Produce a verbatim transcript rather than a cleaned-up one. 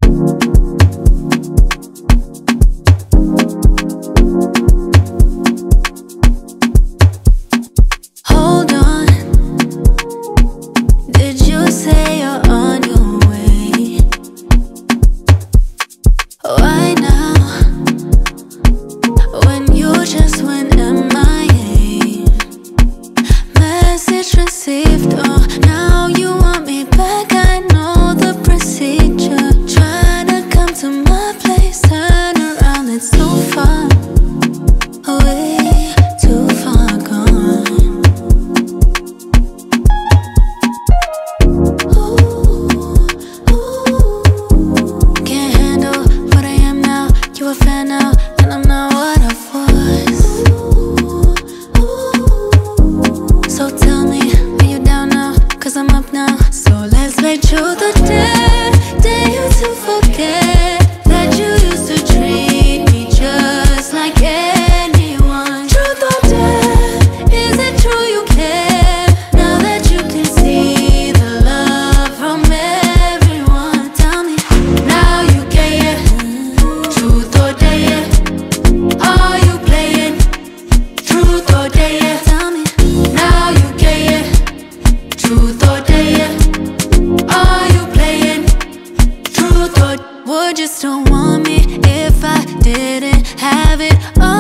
Hold on, did you say you're on your way? Why now, when you just went M I A? Message received, oh, now you want me back. I know the procedure. Try to come to my place, turn around, it's so far away, too far gone. Ooh, ooh. Can't handle what I am now. You a fan now, and I'm not what I was. So tell me, are you down now? Cause I'm up now. So let's make truth or dare. Dare you to forget that you used to treat me just like anyone. Truth or dare, is it true you care? Now that you can see the love from everyone. Tell me, now you get it. Truth or dare, are you playing? Truth or dare, tell me, now you get it. Truth or dare, are you playing? Truth or would you still want me if I didn't have it all?